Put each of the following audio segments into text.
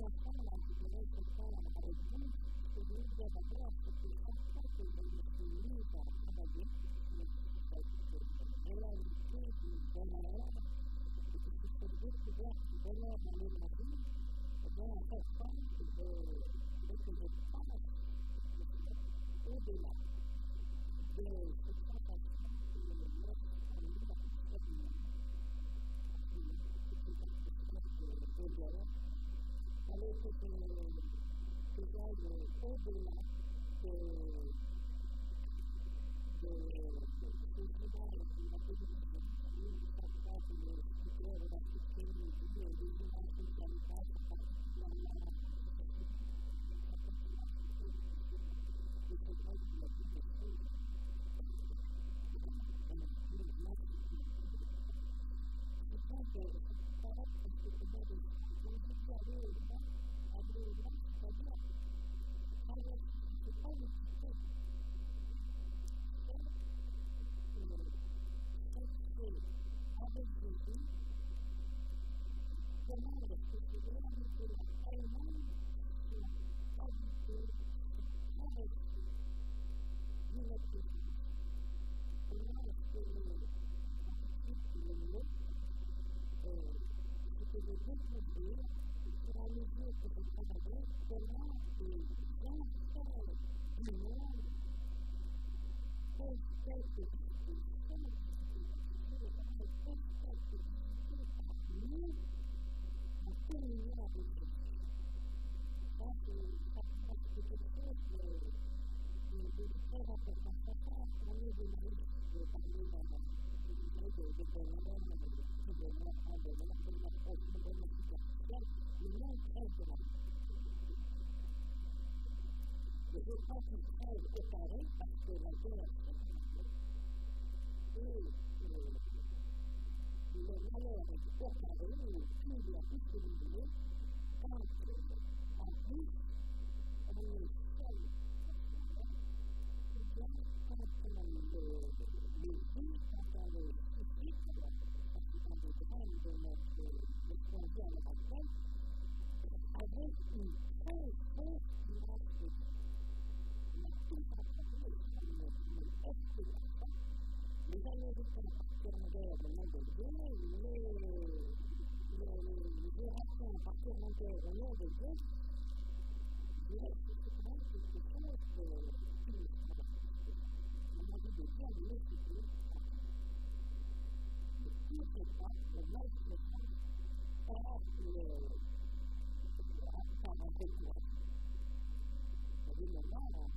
ensemble, je dirais, ce temps avec vous, ce que je veux dire d'abord, c'est que chaque fois que je me suis mise à travailler sur cette réalité du bonheur, et que je suis découverte du bonheur dans ma vie, eh bien, à chaque fois, je veux que je passe au-delà de cette sensation que me laisse en nous la poussière du monde. De bonheur, alors que j'aille au-delà de ce village de la télévision, où chaque fois que le speaker de la société dit des images de qualité, particulièrement de ce vrai qui a dit des choses. Je pense que ça va être quelque chose de aller au-delà, c'est-à-dire, c'est pas une question. C'est avec Jésus, comment est-ce que c'est réalité elle-même sur habiter, traverser notre vie. Comment est-ce que le mot, ce que je veux dire, c'est à mesure que je travaille, comment les enfants du monde peuvent être discussions, nous, en communion avec Jésus. Ça, c'est quelque chose de très important. Ça, on est de parler dans de bonheur, de bonheur, en bonheur, de la bonheur superficielle, mais non très grand. Je crois qu'il crève au carré parce que la guerre, et le malheur est au carré, et puis il y a tout ce milieu, quand en plus, on est seul, et bien, quand on les vit, quand on les suscite, parce que dans le drame de notre conduit à la bataille, avec une très forte image de vie. On a tout entendu, une exploitation. Les Américains partirent en guerre au nom de Dieu, les Européens partirent en guerre au nom de Dieu. Je dirais que c'est quand même quelque chose qui nous semble. On a dit de bien l'écouter. Le pire n'est pas, le mal n'est pas, par un décourage. C'est-à-dire maintenant,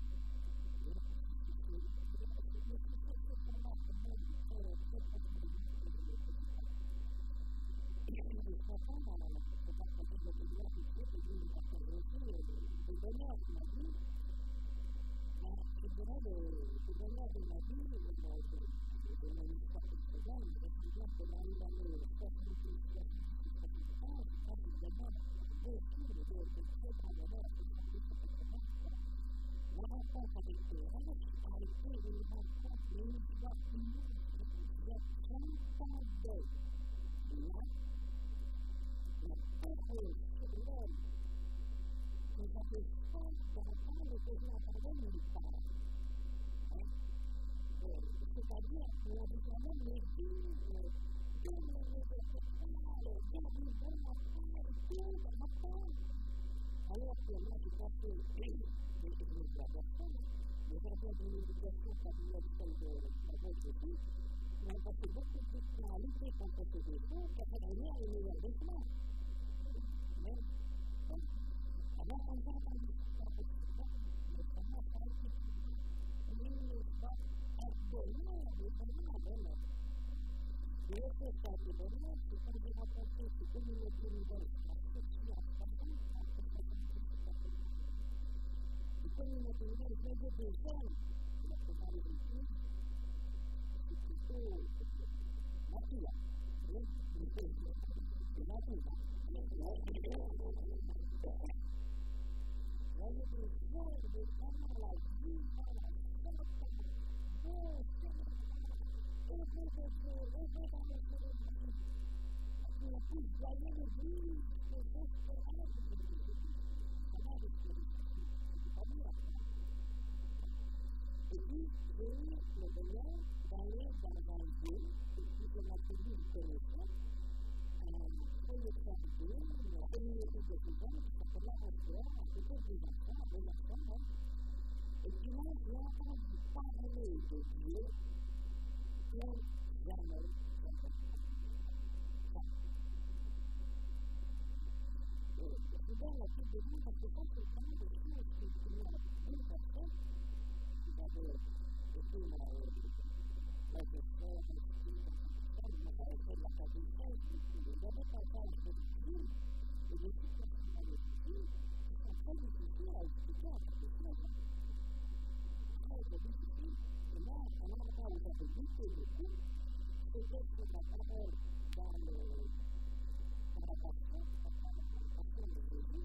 les enfants dans la partie de la vie de le bonheur de ma vie, je dirais le bonheur de ma vie, de mon histoire personnelle, je me souviens que dans les années 70, 75, évidemment, beaucoup de très grands bonheurs la rencontre avec Thérèse a été une rencontre, une histoire unique. J'entendais là la parole sur l'homme que j'avais faim d'entendre et que je n'entendais nulle part. C'est-à-dire qu'on avait quand même les dires, tout le monde garde-bon enfant, tout le matin. Alors que moi, je pensais, les jardins de l'éducation familiale celle de la voix de Jésus, on a passé beaucoup de temps à lutter contre ces défauts, car c'est d'ailleurs le meilleur des plans. Mais, alors, on va entendre ça, mais comment ça a été bonheur. Et le fait ça, c'est bonheur, c'est quand j'ai rencontré ces communautés nouvelles, la structure en famille, les communautés nouvelles, je veux des jeunes, la plupart des véhicules, c'est plutôt nature. C'est nature. Voyez des jeunes, des vraiment la vie, la santé, dans le cérémonie. Et en plus, voyez l'église, les espérances de Dieu. puis j'ai eu le bonheur d'aller dans un lieu que je m'appelais une connaissance, sur le quartier, une communauté de gens qui s'appelle la Rochère, à côté des enfants, et puis là, j'ai entendu parler de Dieu comme jamais. Je donne la tête de vous parce que ça, c'est quand même des choses qui m'ont bien passé. Vous avez été la gestion, vous avez fait de la catéchèse, vous avez passé à l'étude, et les choses qui sont à l'étude, qui sont très difficiles à expliquer à quelque chose. Très difficile. Et là, un endroit où j'avais goûté beaucoup, c'était sur la parole dans la passion de Jésus,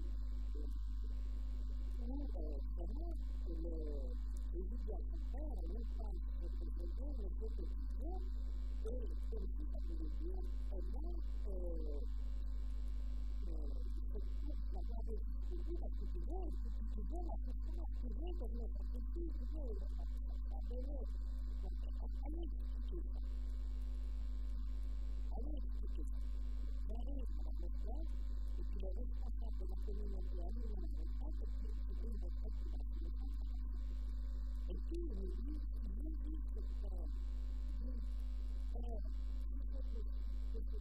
où vraiment Jésus dit à son père, non pas ce que je veux, mais ce que tu veux, et comme si ça voulait dire, la garder jusqu'au bout, parce que tu veux la souffrance, tu veux devenir sacrifié, tu veux la donner. Donc, allez expliquer ça. J'arrive à la retraite, et puis le responsable de la communauté a mis dans la retraite, et puis c'était une retraite qui va se faire. Et puis il me dit, si Jésus se fait, dit, Père, si c'est possible,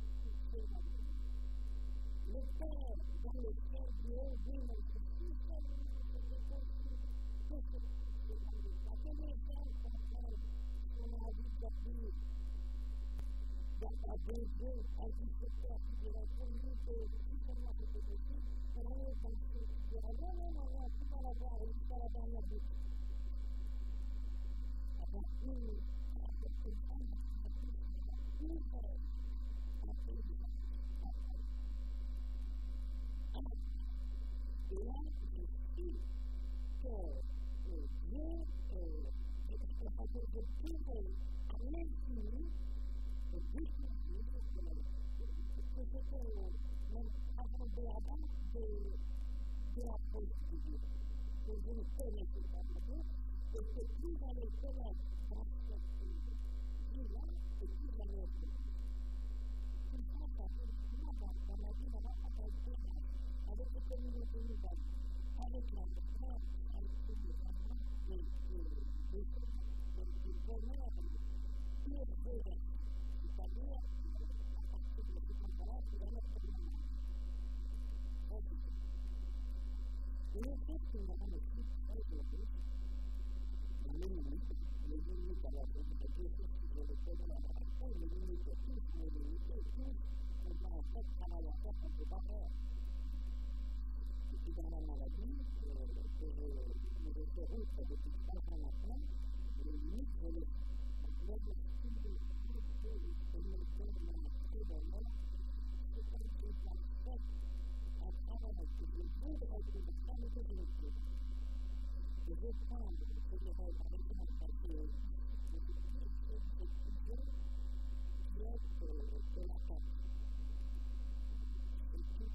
le Père dans le ciel Dieu dit, mais si c'est possible, que c'est à quel échelle qu'on a dit perdu à deux jours, à 17 heures, de la communauté, si seulement c'était possible, on allait dans ce qui non, tu vas l'avoir, jusqu'à la dernière bouche. Alors, une femme, une femme, et là, je suis que Dieu, je pouvais à l'infini, que c'était même avant de la base de la presse de Dieu. Que je ne connaissais pas Dieu, et que plus j'allais connaître dans cette vie-là, et plus j'allais être. Tout ça, ça fait dans ma vie, là-bas, ça fait bien, avec les communautés nouvelles, avec la frère, avec les parents, les bonheurs, les c'est-à-dire, à partir de ce moment-là, tu vas mettre le nom. Et le fait qu'il y a un équipe très heureux, les limites à la vie de Dieu, je le connais à la fois, les limites à tous, les limites à tous, on va en fait travailler à faire comme des barrières. Et puis dans la maladie, que je fais route depuis 3 ans maintenant, les limites, je les je vais prendre ce que je vais par exemple parce que je suis sujet qui est de la tête. Et puis,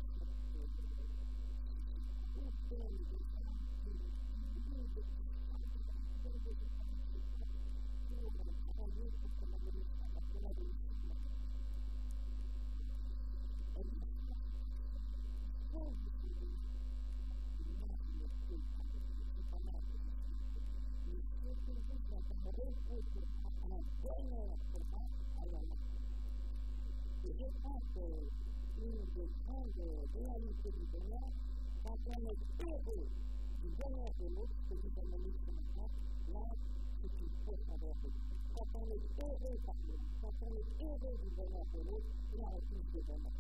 je pense qu'une des grandes réalités du bonheur, quand on est heureux du bonheur de l'autre, c'est du bonheur sur le temps, là, c'est qu'il faut savoir de lui. Quand on est heureux par l'autre, quand on est heureux du bonheur de l'autre, là, on touche du bonheur.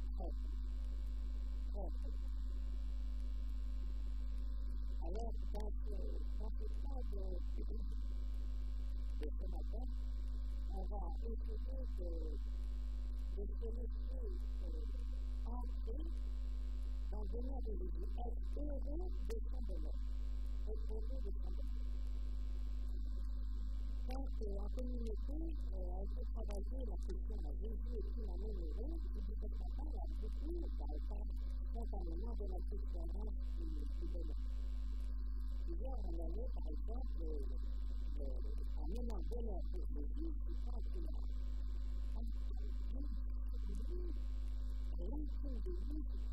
Alors, dans ce temps de ce matin, on va essayer de se laisser entrer dans le bonheur de Jésus, être heureux de son bonheur. Être heureux de son bonheur. Donc, en communauté, on peut travailler la question à Jésus et qui m'amène heureux, et du fait qu'on parle à beaucoup, par exemple, spontanément de notre expérience du bonheur. Hier, on allait, par exemple, un moment bonheur pour le juif, c'est quand il a l'enfant de lui, c'est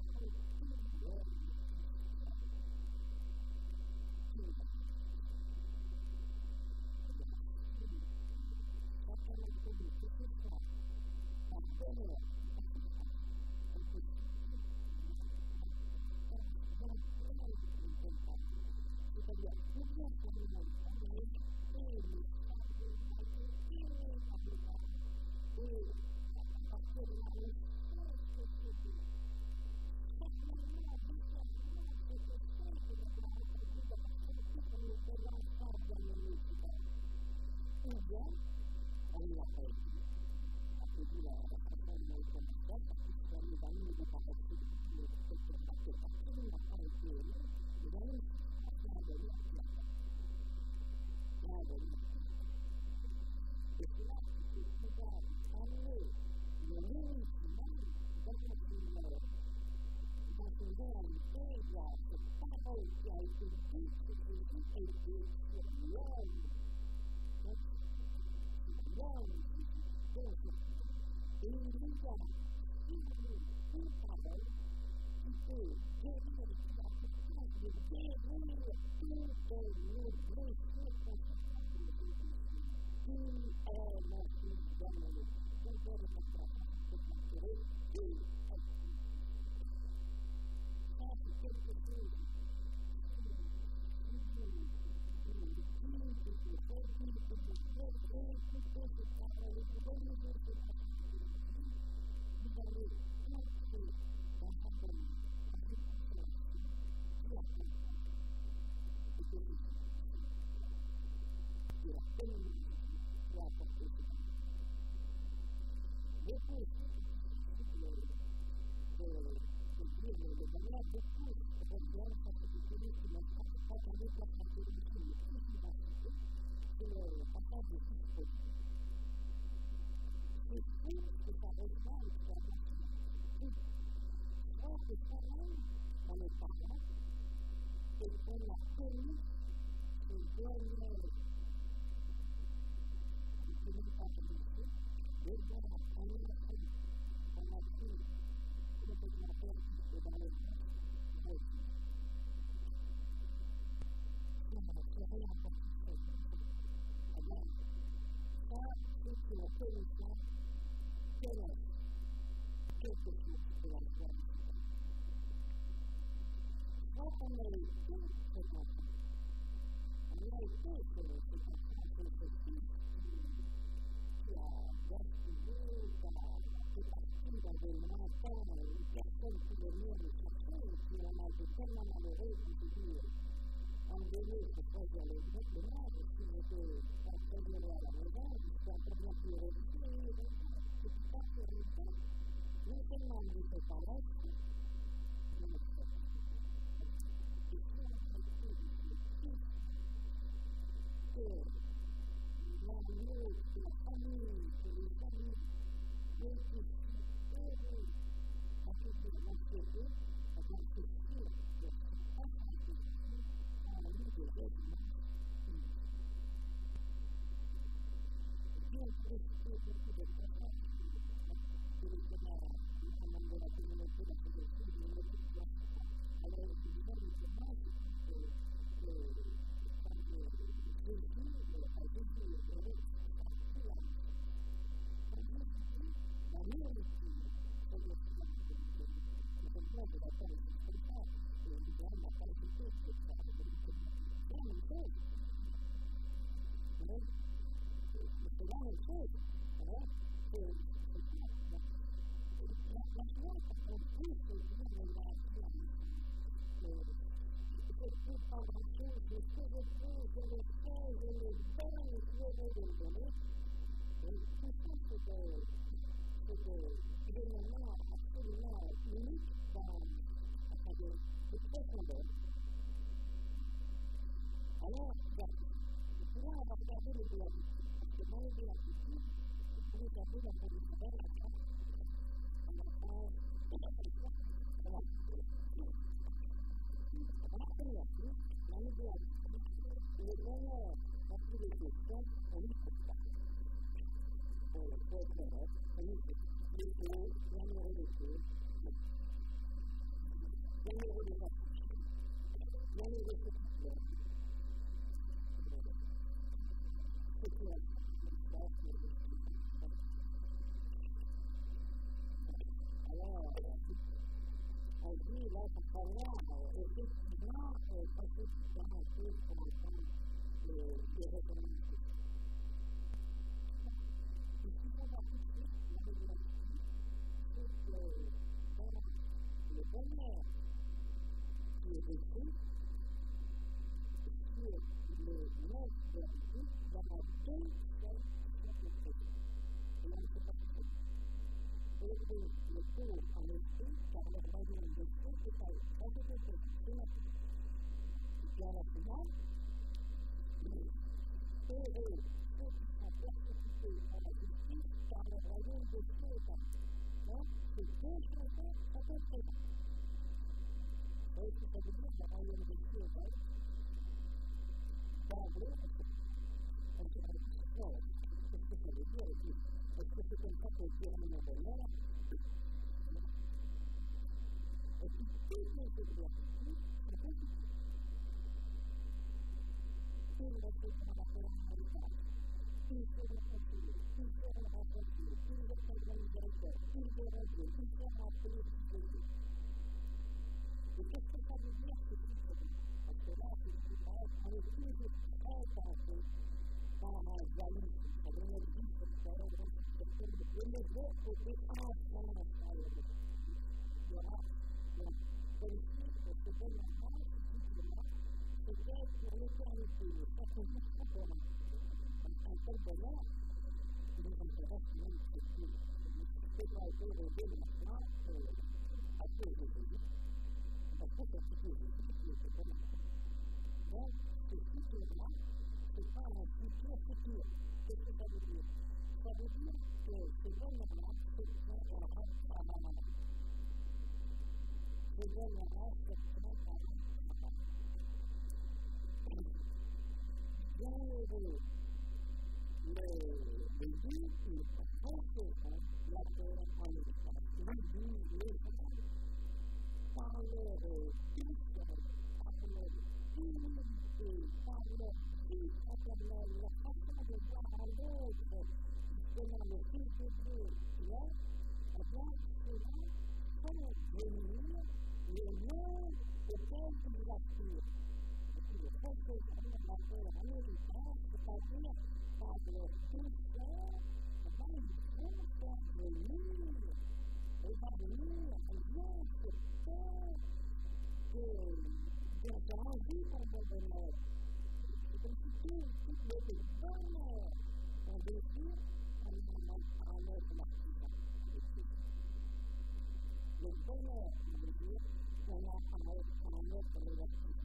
dans tous les questions, on y trouve pas. Pour être honnête, on y trouve les taux, l'améliorer les taux, l'améliorer les affiches, l'améliorer les petites. C'est tout. Alors, on dit là, ça sera là, effectivement, ça fait du temps un peu pour entendre les recommandations. Et ce qui va tout de suite, la régulation, c'est que dans le bonheur qui est décrit, sur le mode de la vie, il y aura deux choses qui sont décrites. Et là, on ne sait pas ce que c'est. Et le cours en esprit, car le royaume de Dieu est à eux. Ça, c'est quelque chose. C'est la vie. Et puis à la finale, heureux ceux qui sont persécutés par la justice, car le royaume de Dieu est à eux. Donc, c'est deux choses à peu près. Vous voyez ce que ça veut dire, le royaume de Dieu est à eux? D'emblée, on se dit, qu'est-ce que ça veut dire? Est-ce que c'est comme ça que Dieu est mon bonheur? Et puis, toutes les exercices, c'est positif. Il répond à la colère, il fait le conseiller, il fait le rencontrer, il répond le directeur, il fait régler, il fait rentrer le sujet. Et qu'est-ce que ça veut dire, ce type de vie? Parce que là, on est toujours très tenté par un jalousme. Ça veut dire que et les autres côtés ensemble à l'autre. Il y aura celle-ci, ce bonheur, ce cycle-là, peut-être pour l'éternité. Ça, c'est juste un bonheur. Un tel bonheur, qui nous intéresse même, c'est que c'est pas été rêvé maintenant à cause de Jésus. Parce que c'est ce que Jésus qui est ce bonheur. Donc, ce cycle-là, c'est pas un futur futur. Qu'est-ce que ça veut dire? Ça veut dire que ce bonheur-là, c'est qu'on reste à la main. Ce bonheur-là, c'est qu'on reste à la main. Bien heureux, le but, il reflète la terre en espace. Le but, les gens, par leur douceur, par leur humilité, par leur vie fraternelle, la façon de voir à l'autre, selon le Fils de Dieu qui est, eh bien, cela font venir le monde auquel ils aspirent. Et puis, le fait que la terre américaine, c'est-à-dire par leur douceur, eh bien, ils vont faire venir, et va venir, rien que faire qu'ils ont envie pour le bonheur. C'est comme si tout le bonheur qu'on désire, en être l'artisan. Le bonheur, on veut dire, qu'on a en être l'artisan.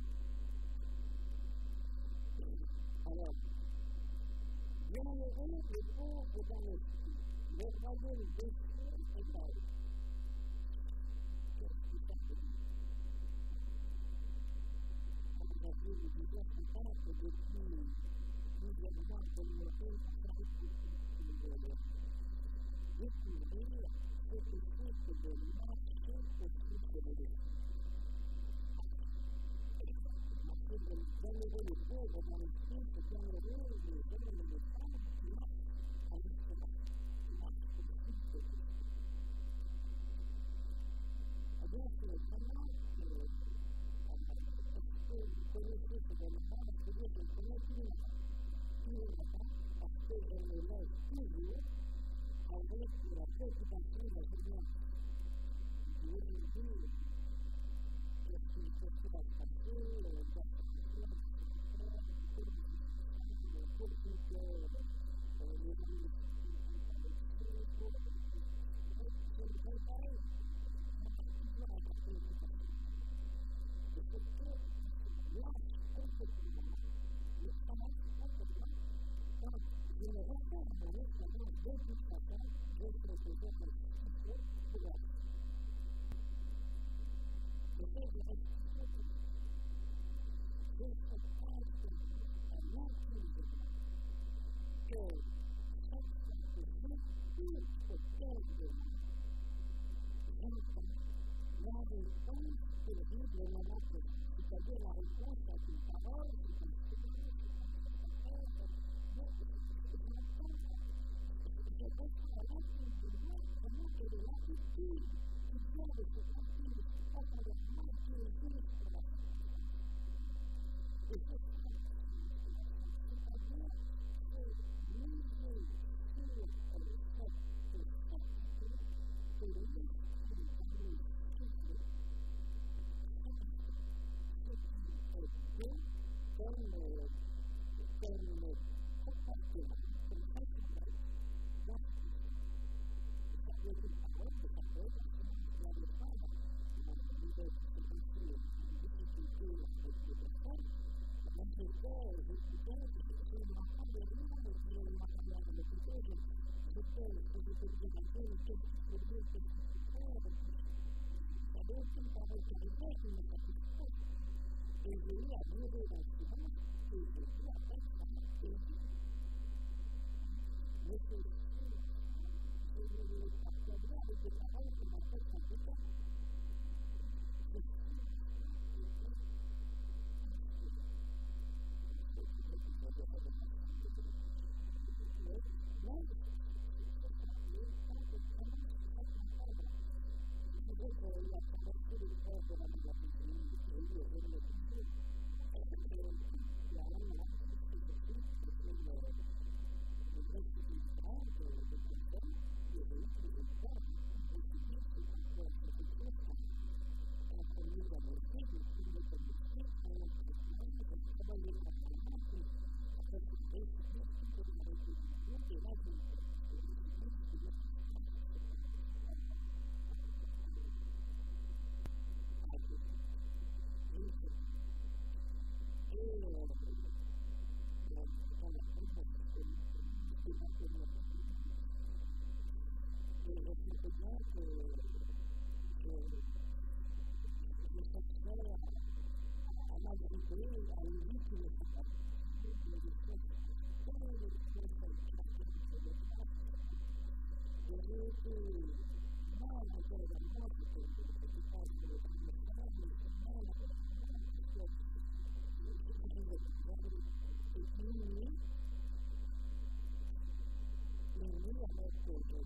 Alors, bienheureux les pauvres dans l'esprit, le royaume des cieux est à eux. Qu'est-ce que ça veut dire? Aujourd'hui, je disais souvent que depuis plusieurs mois, je me fais découvrir quelque chose de marcher au fil de l'esprit. Marcher de bienheureux les pauvres dans l'esprit, c'est bienheureux les hommes et les femmes qui marchent en espérance, qui marchent au fil de l'esprit. Eh bien, c'est vraiment que vous connaissez ce bonheur, c'est-à-dire que je le connais tous les matins, parce que je me lève toujours avec la préoccupation de la journée. Et aujourd'hui, qu'est-ce qui va se passer, le je me referme dans l'expérience de toute façon, je serai peut-être le succès de la vie. Le fait de respirer, je serai pas à l'intime de le moment que, c'est-à-dire la réponse à une parole, c'est un silence, je ressens à l'intérieur de moi vraiment que de l'attitude qui vient de ce conflit, face à la main qui est juste pour la vie. Et c'est-à-dire que miser sur le fait que l'esprit dans les souffles, ce qui est bien comme comportement, comme principal, dans ça peut être une parole, ça peut être la défendre, la nouvelle difficulté avec les personnes. Donc, je me rends de rien, je me rends de l'écouter, je peux présenter qu'est-ce qu'il faut dire, qu'est-ce qu'il faut faire. Ça doit être une parole qui arrivait, qui me satisfait. Et j'ai eu à mourir dans le silence, et j'ai dit à personne, et mais c'est aussi, je me partageais avec des paroles qui m'ont fait compliquer. Je suis il a traversé les frères de la modernité, et il est revenu au il y a un an, c'était le vrai civilisant de personnes qui réussit les femmes, et qui dit que c'est encore quelque chose en premier d'amorcer, de trouver comme métier, de travailler constamment, puis après c'est réussir toute la révolution, et là je bien que je cherchais à m'abriter, à éviter qui ne sont pas possibles, les choses et j'ai été mal encore également, parce que je pense que le premier temps, mais mal encore parce que et puis avec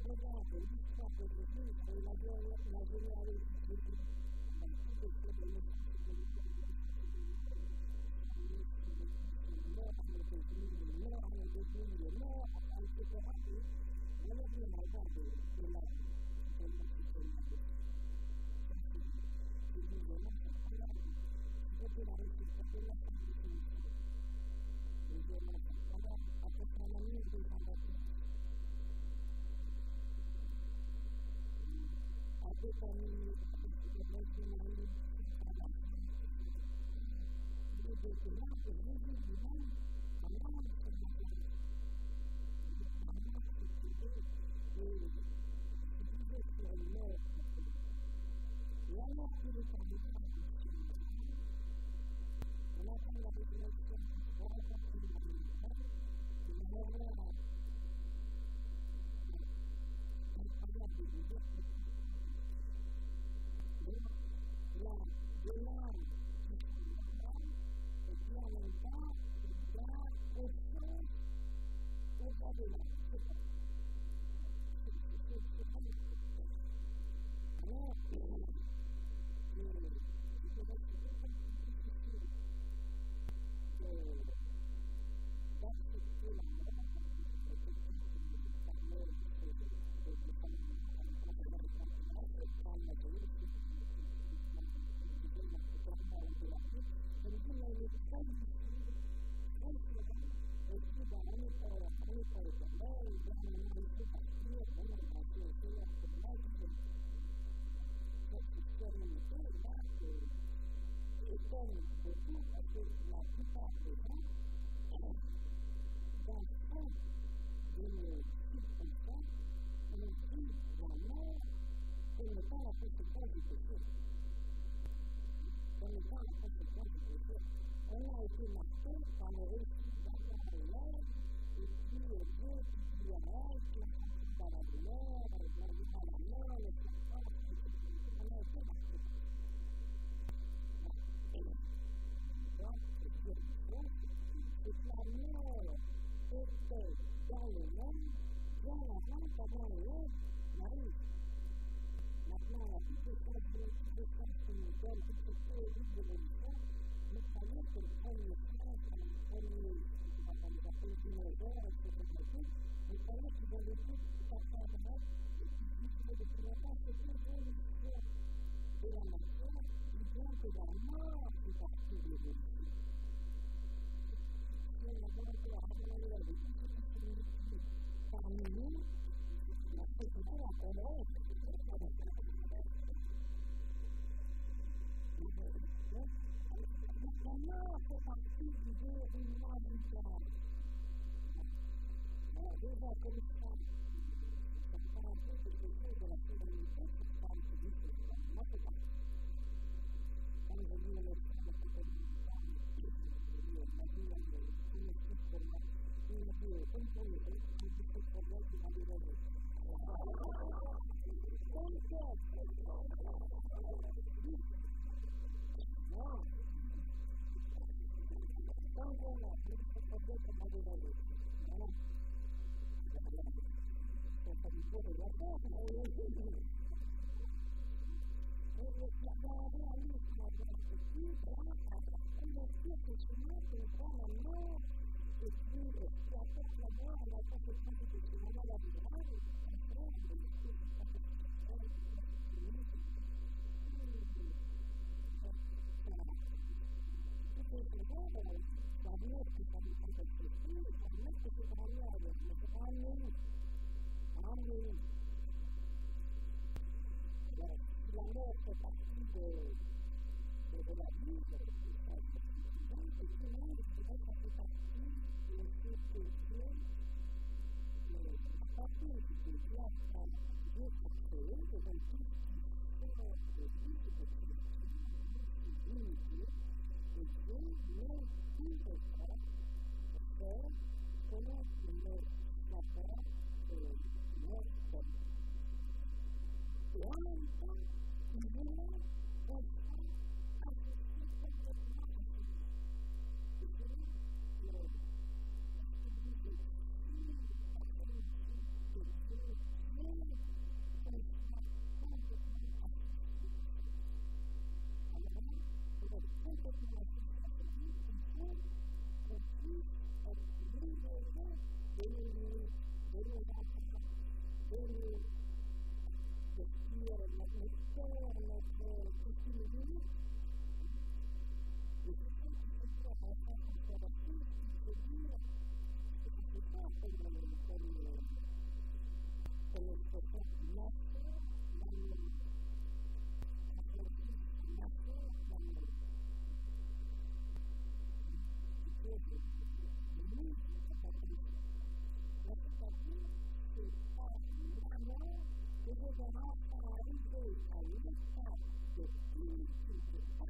regarde l'histoire de l'Église et la généalogie de l'Église, tout est fait de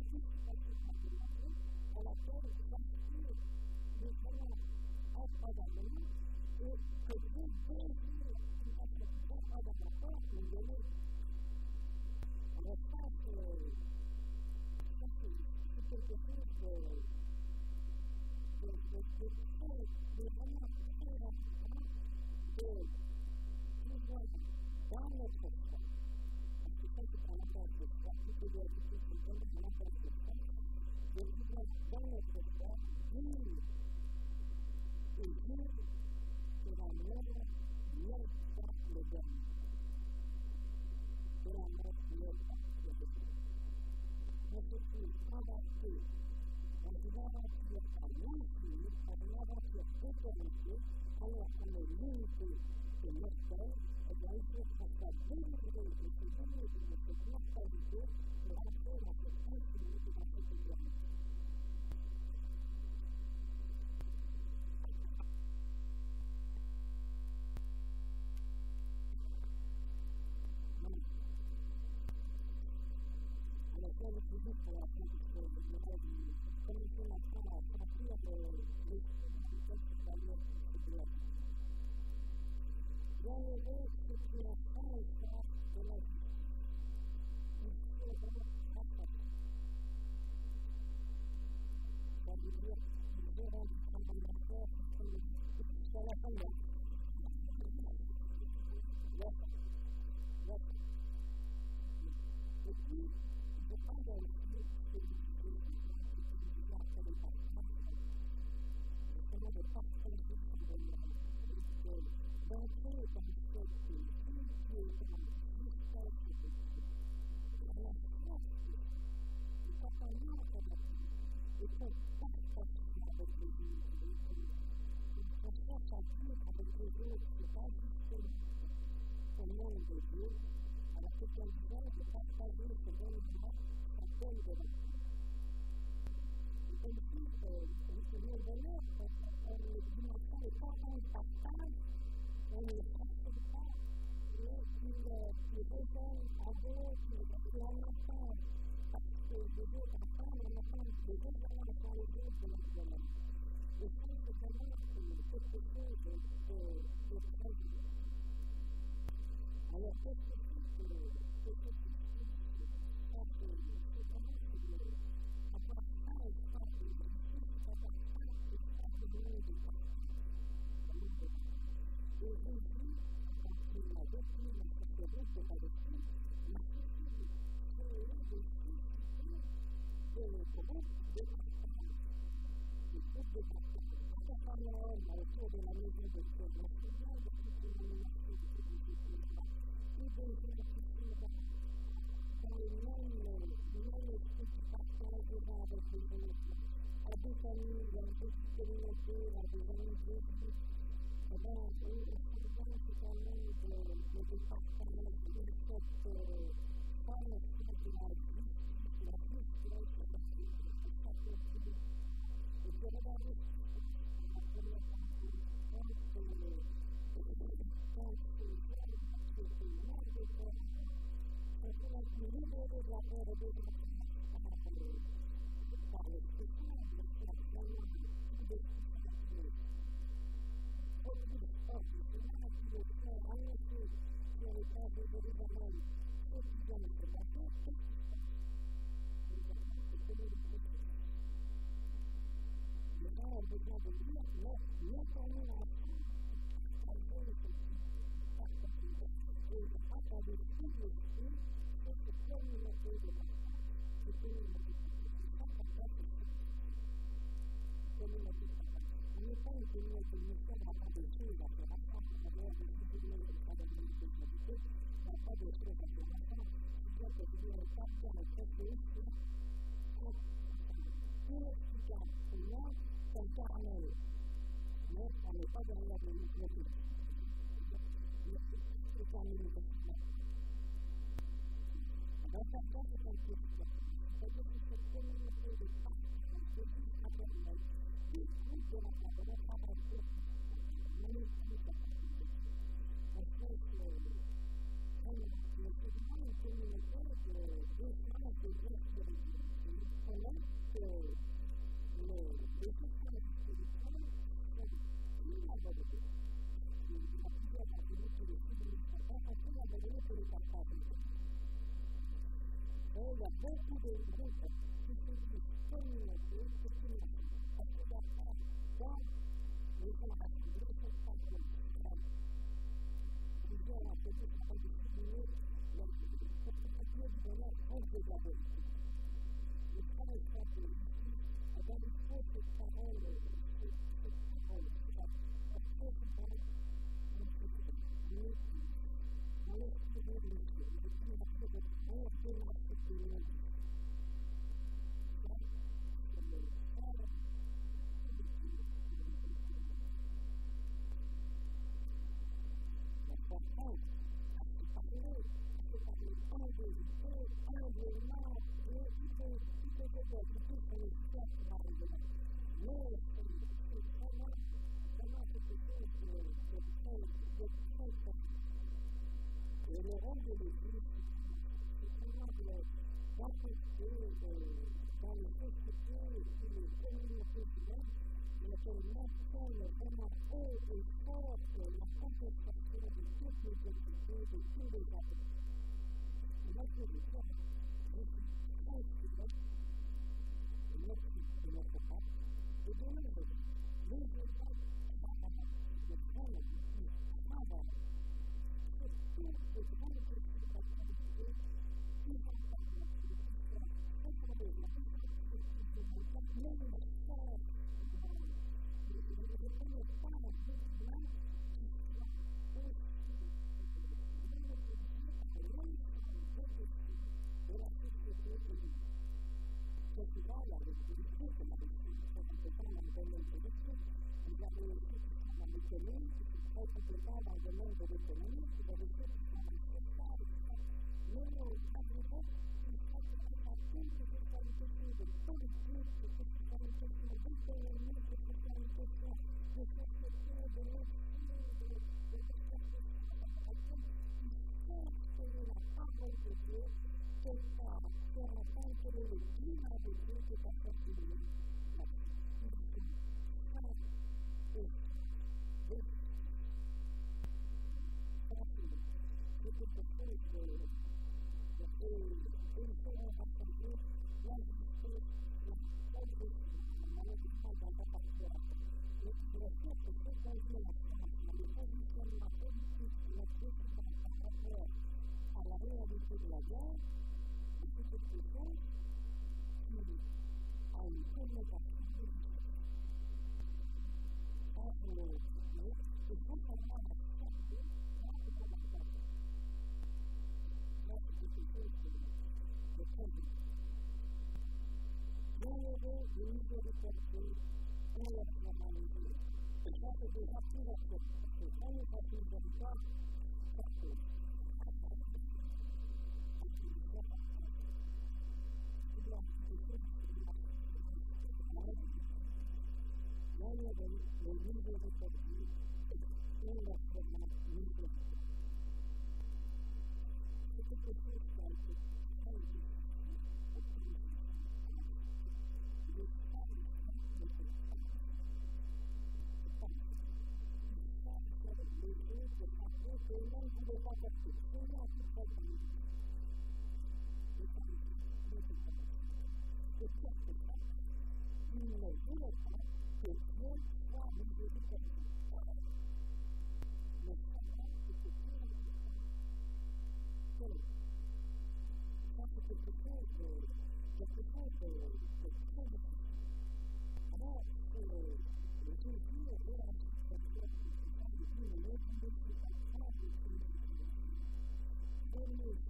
à laquelle j'assure les gens incroyablement et que Dieu désire qui va se faire dans la porte nous donner. Alors ça, c'est quelque chose de vraiment très important de pouvoir dans notre foi. Parce que ça, c'est un appel de foi. Toutes les habitudes qui donnent un appel de foi. De pouvoir dans notre foi vivre et vivre de la mort, non pas le dernier. De la mort, non pas le dernier. Mais je suis embarqué dans une aventure à l'infini, dans une aventure d'éternité, alors qu'on est limité et mortel, et bien il faut qu'on soit délivré de ce délivré, de cette mortalité, pour entrer dans cette infinité et dans cette éternité. Alors, ça, je suis juste pour la fin de ce commencer maintenant à sentir l'esprit dans lequel tu vas lire ce bloc. Bienheureux, c'est une fin et force de la vie. Il faut donc rattraper. Ça veut dire qu'ils verront du tremblement de terre jusqu'à la fin de l'année. Et puis, je parle d'un livre que justement de partager son bonheur, d'entrer dans cette vie qui est dans l'histoire de Dieu, dans la force de Dieu, et quand on entre dans la vie, et qu'on partage avec les autres, qu'on cherche à vivre avec les autres, c'est pas juste au nom de Dieu, alors que c'est besoin de partager ce bonheur, ça donne de la vie. Et ici, le bonheur, dimension n'est pas un partage, on ne partage pas, mais il résonne à d'autres, et on entend, parce que les autres entendent, on entend les autres entendent les autres de notre bonheur. Et ça, c'est vraiment quelque chose de très bien. Alors, qu'est-ce que c'est que ça, c'est vraiment avoir ça et ça, avoir ça et ça, c'est le monde de ça. Et Jésus, quand il a vécu dans cette route de Palestine, il a décidé de créer des sociétés de groupes de partage. Des groupes de partage. Un certain nombre autour de la maison de Dieu, on se souvient de toutes les animations de ces sociétés-là. Et des gens qui sont dans le même esprit qui partagent les uns avec les autres, à des familles, à des petites communautés, à des amis Jésus. Eh bien, et souvent, c'est un monde de partage, de cette forme de la vie, la justice, c'est ça que je dis. Et je regardais la première partie, quand c'est on peut être libéré de la peur et des par le spécial, la première de aucune force, c'est là qui le fait annoncer sur les terres de Jérusalem, ceux qui viennent se passer, c'est que les chrétiens. Les gens ont besoin de dire, non seulement la France, elle veut le et à des cibles cette communauté de partage, cette communauté de partage, communauté de partage. Il n'est pas une communauté de mission dans pas des choses à faire ensemble, c'est-à-dire des communautés de travail de l'humanité, dans pas des choses à faire ensemble, c'est-à-dire que je ne pas faire un traité inexplicable, et non incarnel, mais on n'est pas derrière des micro-choses. C'est un milieu. L'important, c'est un peu ça. C'est-à-dire que cette communauté de partage, de vie fraternelle, discute de la travail sur magnifique activité. En fait, c'est vraiment une communauté de défense des droits spirituels. C'est a beaucoup de groupes qui se disent communautés et communautés. Parce que d'abord, dans les générations, les septembre, ils ont appelé ça de souligner la possibilité de donner un de la vérité. Et ça, il faut que ici, dans les fausses paroles, et le rôle de l'Église, c'est vraiment d'empêcher dans les sociétés et puis les communautés humaines, qu'elles maintiennent vraiment haut et fort la contestation de toutes les entités, de tous les actes. Malgré le fait, je suis très sûr, et merci de notre part, de donner les états de prendre ici travail. C'est toutes les grandes questions d'actualité qui vont permettre de faire regarder la vie même la chair. Je ne connais pas un document qui soit aussi de la société politique. Festival avec les groupes, on avait très compétents dans le domaine politique, vous avez aussi qui sont dans l'économie, qui sont très compétents dans le domaine de l'économie, vous avez ceux qui sont dans le social, mais nos candidats, ils sont capables que ce soit une question de politique, que ce soit une question d'économie, que ce soit une question de société, de métier, de société, ils cherchent la parole de Dieu. C'est ça, faire entendre que le climat de Dieu est à faire de nous. Ça, c'est quelque chose que une fois on va changer, la justice, la progression, malheureusement, dans la partie mais je suis sûr que ce changement en France, le positionnement politique de la présidence par rapport à la réalité de la guerre, c'est quelque chose qui a une connotation positive. Or, il faut savoir la chercher dans ce qu'on a fait. Là, c'est quelque chose de très bien. Bienheureux et miséricordieux, on laisse la main de Dieu. Et ça, c'est déjà plus facile. Parce que quand on fait une miséricorde, ça fait. Le miséricordieux, on laisse la main de Dieu. C'est quelque chose qui a été très difficile pour tous les gens. Et même si vous ne pas passer, comment vous faites c'est certain, il ne voulait pas que Dieu soit miséricordieux. Le savoir, c'est que Dieu est miséricordieux. Ça, c'est quelque chose de très difficile. Alors, le Jésus est réagi comme ça, il dit, ne l'oubliez pas de Dieu. Prenez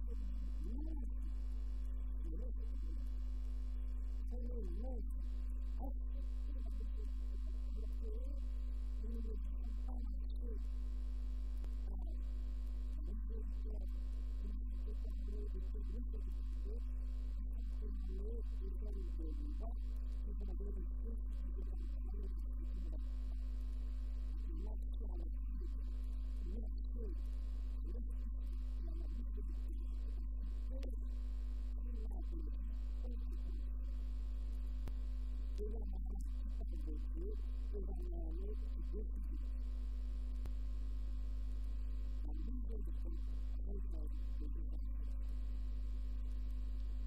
l'autre, acceptez la miséricorde, nous ne devons pas marcher à la miséricorde, nous devons parler de ce miséricorde, nous devons parler des hommes de l'Irak, nous devons vérifier si nous devons parler de ce miséricorde. Marcher à la miséricorde, marcher à la miséricorde, et la parole de Dieu est vraiment aller décider. La miséricorde révèle les défenseurs.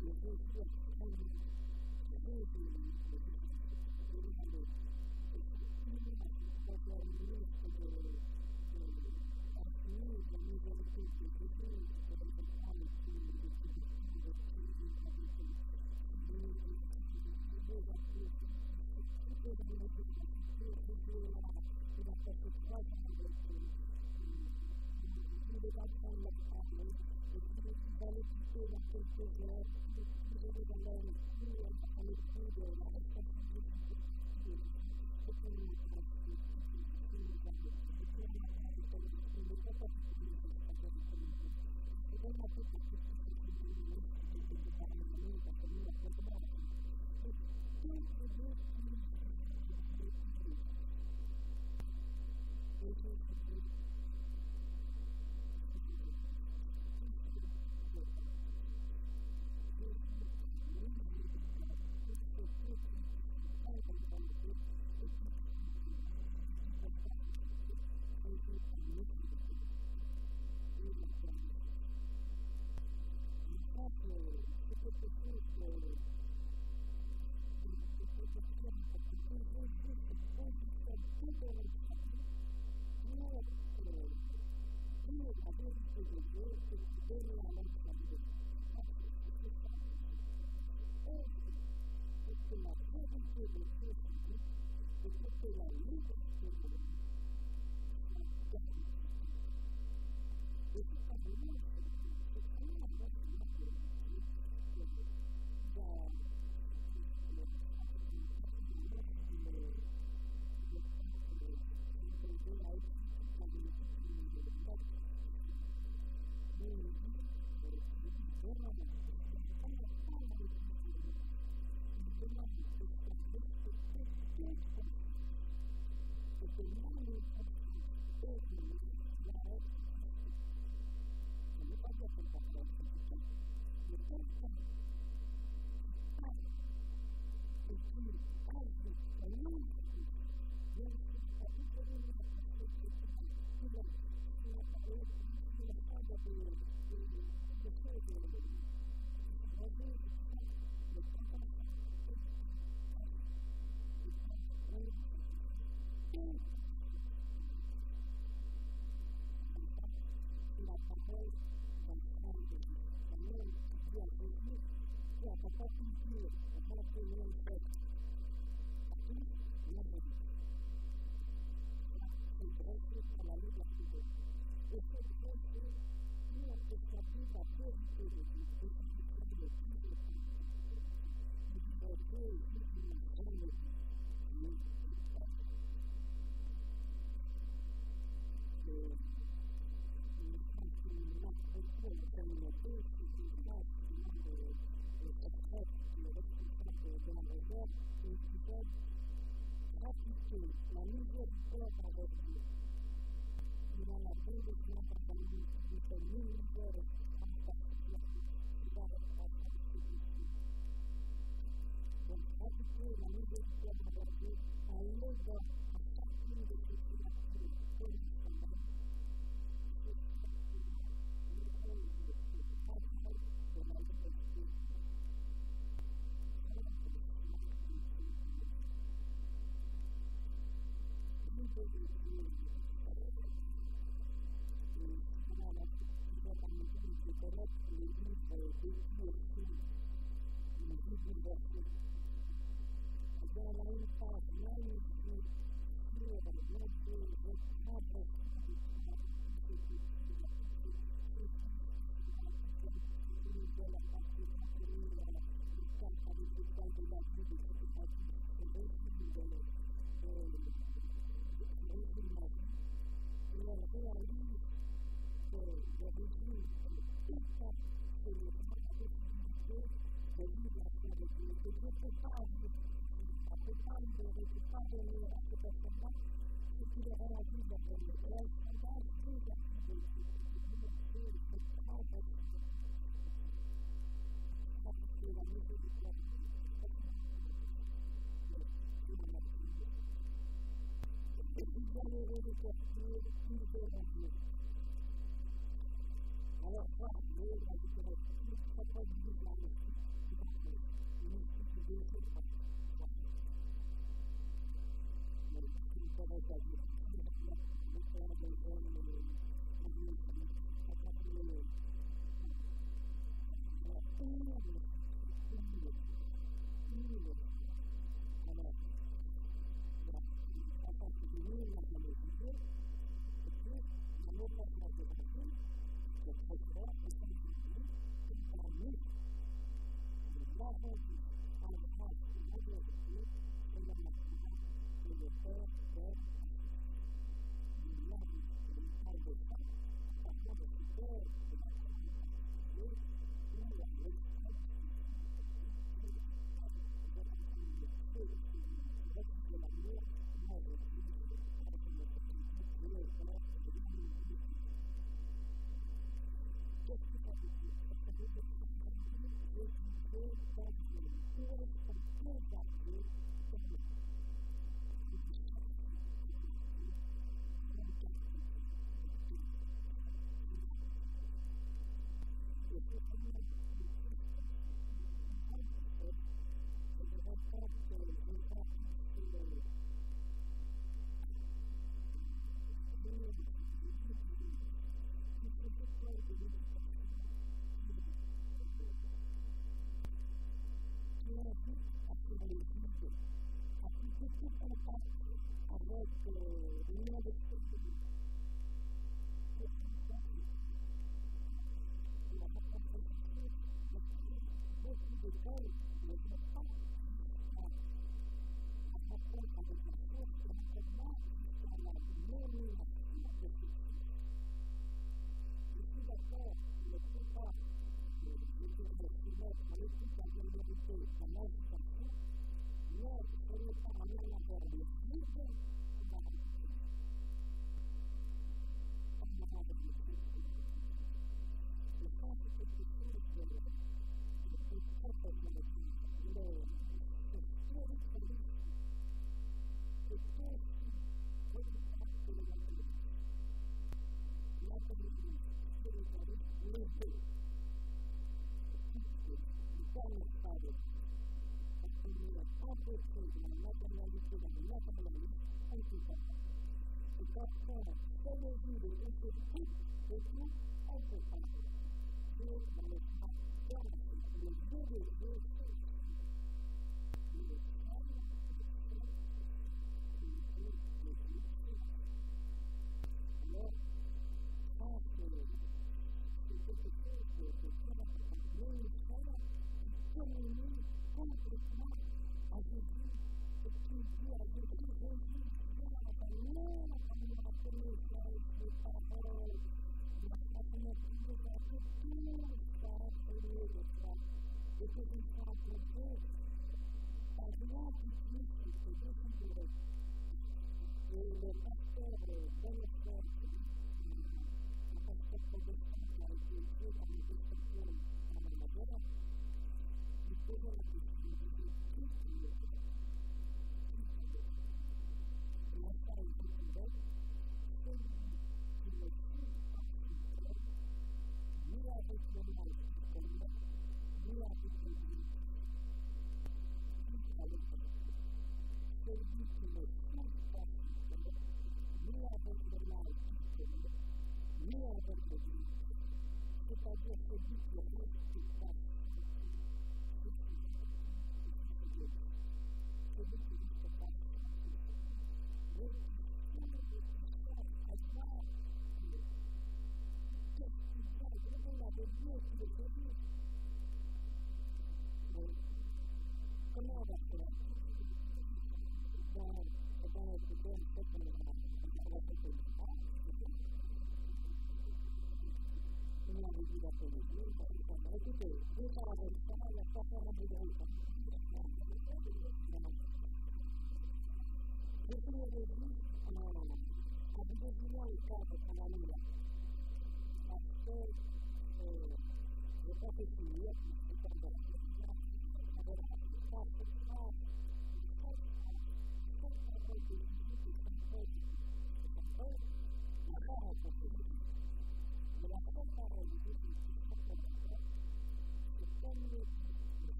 Alors, voilà, la littérature, ça peut être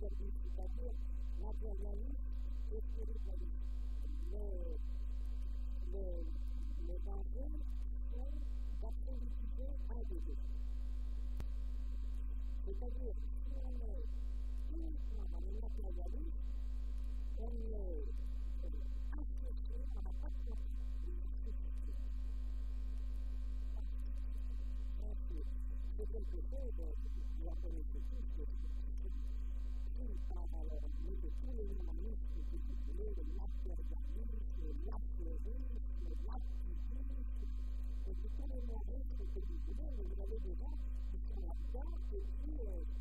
service, c'est-à-dire l'impérialisme et le spiritualisme. Les dangers sont d'absolutisé un des deux. C'est-à-dire, si on est uniquement dans le matérialisme, on est associé à la pratique de la société. C'est quelque chose de la connaissance par tous les humanistes que vous voulez, le matérialisme, l'affarisme, l'activisme, et tous les humanistes que vous voulez, vous avez des gens qui sont là-dedans, et puis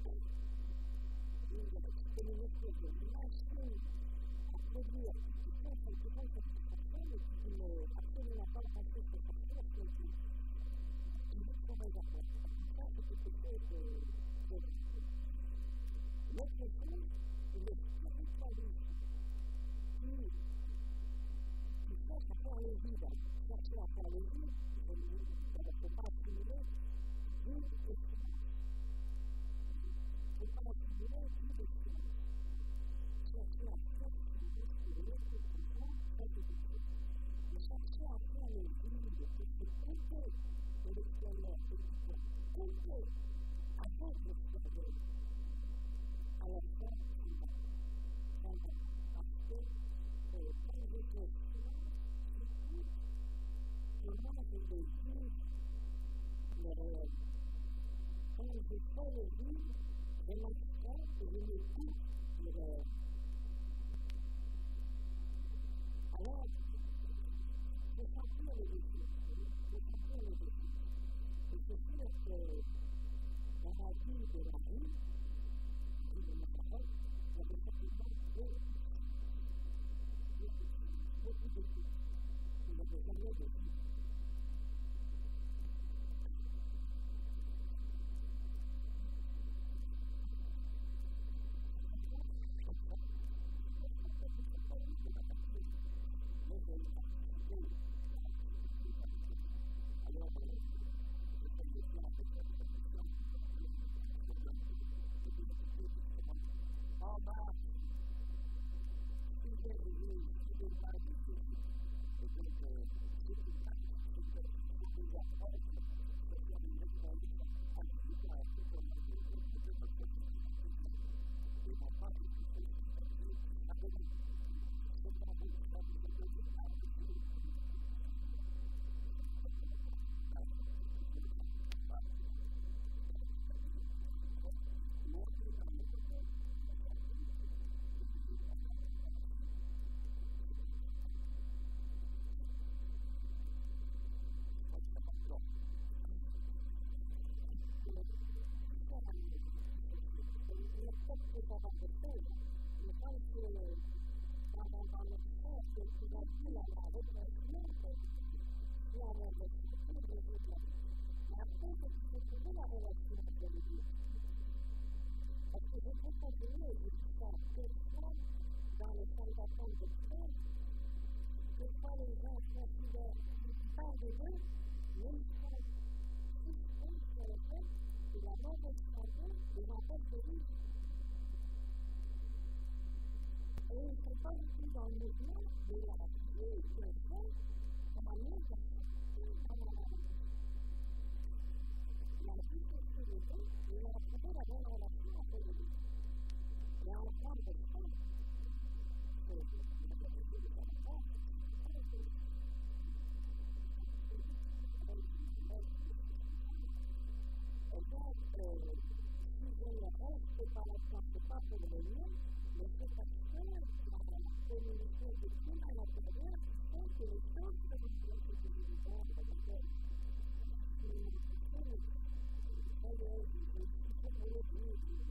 c'est une espèce de machine à produire qui fait quelque chose de satisfaction, et qui n'est absolument pas pensé que ça fait, c'est une très importante. Ça, c'est quelque chose de l'autre chose, c'est le spiritualisme qui cherche à faire le vide. Chercher à faire le vide, ça ne peut pas assimiler vide et silence. Il ne peut pas assimiler vide et silence. Chercher à faire le vide et l'autre comprend, ça c'est quelque chose. Mais chercher à faire le vide, c'est couper de l'extérieur, c'est couper avec l'extérieur. Alors ça, parce que quand j'étais moi je veux vivre le réel. Quand je fais le vivre, je m'abstrais et je m'écoute le réel. Alors, je sentir le défi. Et c'est sûr que dans la vie de la vie, de ma parole, il y avait certainement beaucoup de choses. Il n'y avait jamais de vie. Dans le mouvement de la vie, de la vie, comme un monde la vie sécurisée, et on a trouvé la bonne relation entre les deux. Et en termes de temps, c'est donc, si je ne reste pas là-dedans, c'est pas pour le mieux, mais c'est parce que la communauté de tout à l'intérieur font que les choses se développent de l'univers, c'est-à-dire que c'est